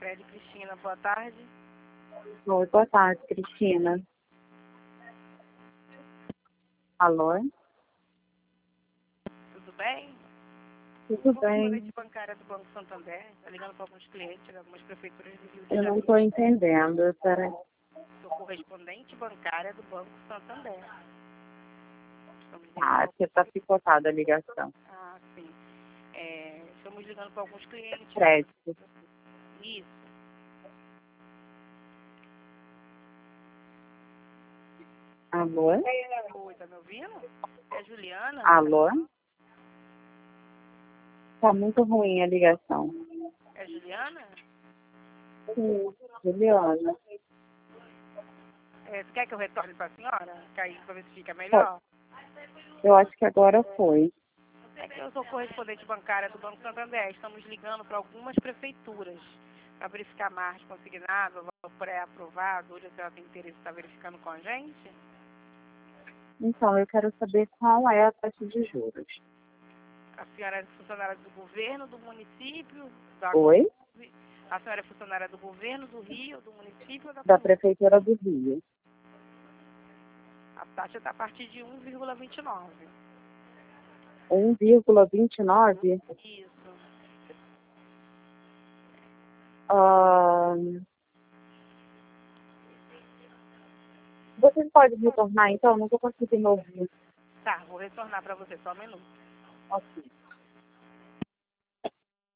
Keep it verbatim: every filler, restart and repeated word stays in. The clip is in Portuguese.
Fred, Cristina, boa tarde. Oi, boa tarde, Cristina. Alô? Tudo bem? Tudo Eu sou bem. correspondente bancária do Banco Santander. Está ligando para alguns clientes de algumas prefeituras do Rio de Eu não Janeiro. estou entendendo. Peraí. Sou correspondente bancária do Banco Santander. Estamos ligando Ah, para porque está picotada a ligação. Ah, sim. É, estamos ligando para alguns clientes. Fred. Isso. Alô? Oi, tá me ouvindo? É a Juliana? Alô? Tá muito ruim a ligação. É a Juliana? Sim, Juliana. É, você quer que eu retorne para a senhora? Cair para ver se fica Pô, melhor? Eu acho que agora foi. É que eu sou correspondente bancária do Banco Santander. Estamos ligando para algumas prefeituras para verificar margem consignada, pré-aprovado. Hoje a senhora tem interesse em estar verificando com a gente? Então, eu quero saber qual é a taxa de juros. A senhora é funcionária do governo, do município, da Oi? A senhora é funcionária do governo, do Rio, do município ou da Da Comunidade? Prefeitura do Rio. A taxa está a partir de um vírgula vinte e nove. um vírgula vinte e nove? Isso. Ah, você pode retornar, então? Não estou conseguindo ouvir. Tá, vou retornar para você só um minuto. Ok.